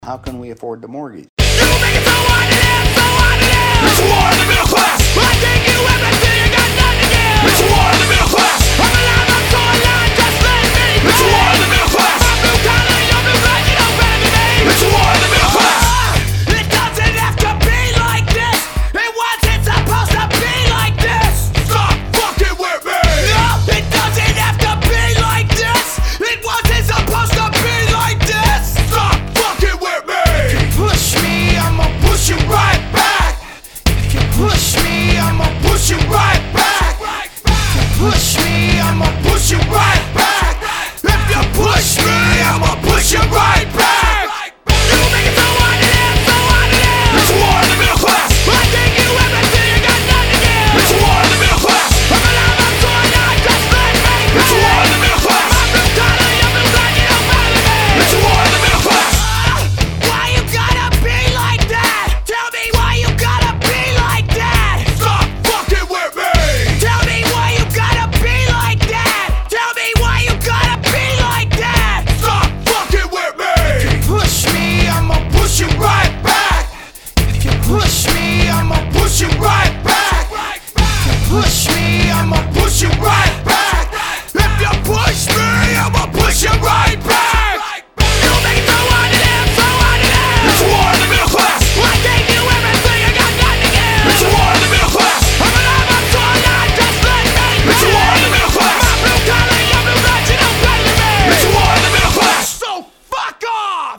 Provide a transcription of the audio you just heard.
How can we afford the mortgage? You make it so hard it is, so hard it is. It's a war in the middle class. I think you everything, you got nothing to give. It's a war in the middle class. I'm alive, I'm so alive, just let me be. It's a war in the middle class. I'm blue collar, you're blue blood, you know better than me. It's a war in the middle class. It doesn't have to be like this. It wasn't supposed to be like this. Stop fucking with me. No, it doesn't have to be like this. It wasn't supposed to be like this. Stop fucking with me. Push me, I'ma push you right back. If you push me, I'ma push you right back. Push me, I'ma push you right back. If you push me, I'ma push you right back. You make it so hard it is, so hard it is. It's a war in the middle class. I think you everything, you got nothing to give. It's a war in the middle class. I'm alive, I'm so alive, just let me be. It's a war in the middle class. I'm blue collar, you're blue blood, you know better than me. It's a war in the middle class. Why you gotta be like that? Tell me why you gotta be like that. Stop fucking with me. Tell me why you gotta be like that. Tell me why you gotta be like that. Stop fucking with me. Push me, I'ma push you right back. If you push me, I'ma push you right back. Push me, I'ma push you right back. If you push me, I'ma push you right back.